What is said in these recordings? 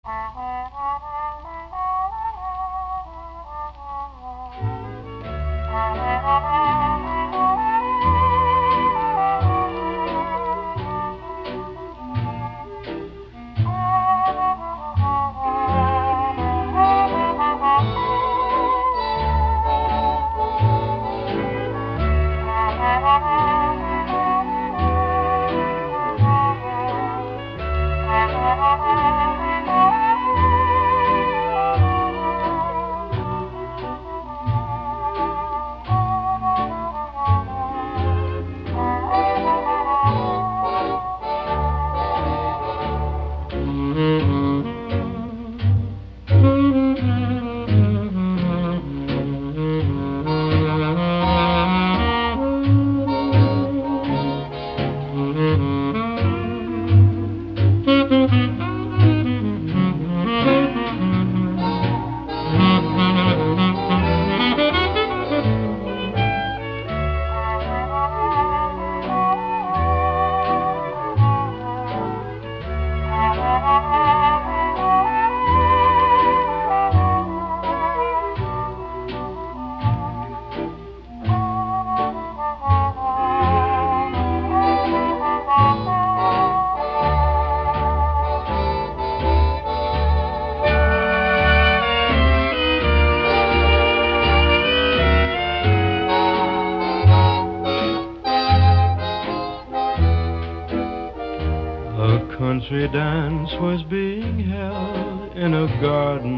A country dance was being held in a garden.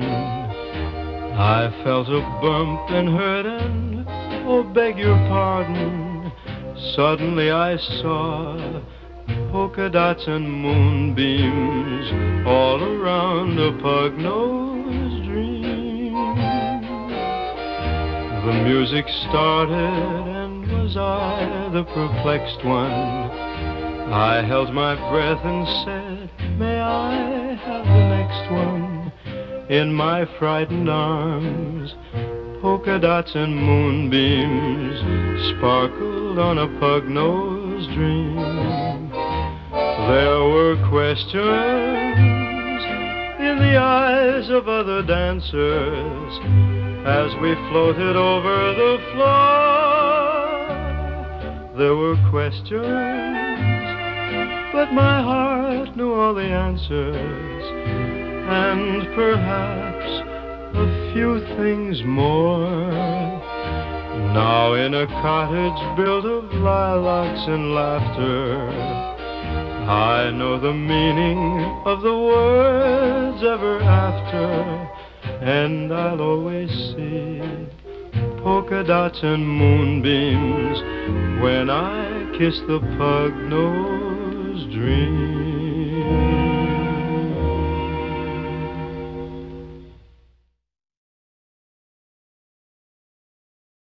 I felt a bump and heard an, oh, beg your pardon. Suddenly I saw polka dots and moonbeams all around a pug-nosed dream. The music started, and was I the perplexed one? I held my breath and said, may I have the next one? In my frightened arms, polka dots and moonbeams sparkled on a pug-nosed dream. There were questions in the eyes of other dancers as we floated over the floor. There were questions, but my heart knew all the answers, and perhaps a few things more. Now in a cottage built of lilacs and laughter, I know the meaning of the words ever after, and I'll always see polka dots and moonbeams when I kiss the pug-nosed dream.